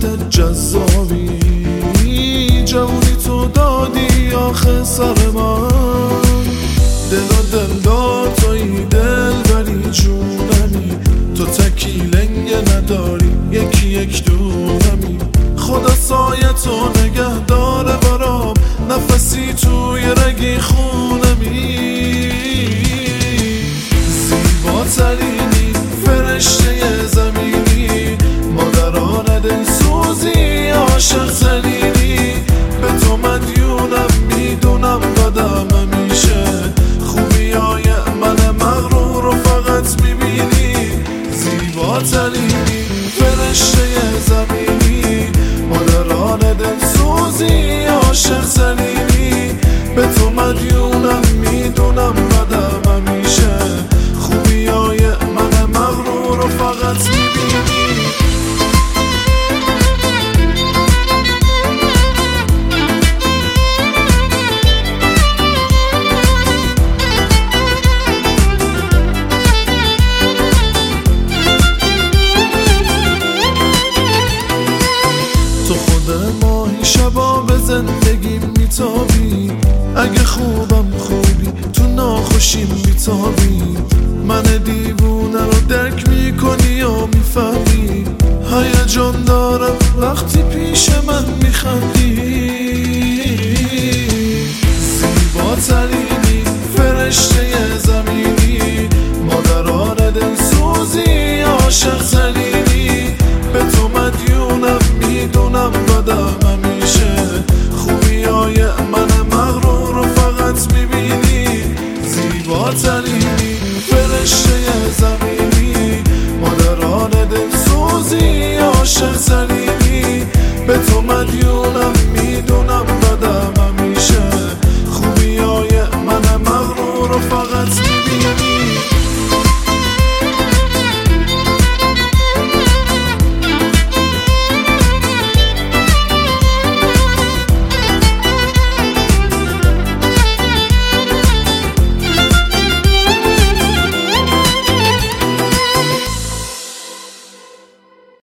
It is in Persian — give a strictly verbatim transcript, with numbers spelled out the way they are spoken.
خودت جذابی، جوونی تو دادی آخه سر من، دل و دلدار توی دل بری جونمی، تو تکی لنگه نداری یکی یک دونمی، خدا سایه تو نگه داره برام، نفسی توی رگی خونمی، زیباترینی فرشته زمینی، مادران دل سوزی عاشق ترینی، به تو مدیونم میدونم بدم همیشه، خوبی های من مغرور رو فقط میبینی، زیباترینی فرشته زمینی، مادران دل سوزی عاشق ترینی، به تو مدیونم میدونم بدم همیشه، خوبی های من مغرور رو فقط میبینی. تو خود ماهی شبا به زندگی میتابی، اگه خوبم خوبی تو ناخوشیم میتابی، من دیوونه رو درک میکنی و میفهمی، هیجان دارم وقتی پیش من میخندی، زیباترینی فرشته زمینی، مادران دل سوزی عاشق ترینی، به تو مدیونم میدونم بدم همیشه، خوبی های من مغرور رو فقط میبینی، زیباترینی فرشته زمینی، مادران دل سوزی عاشق ترینی.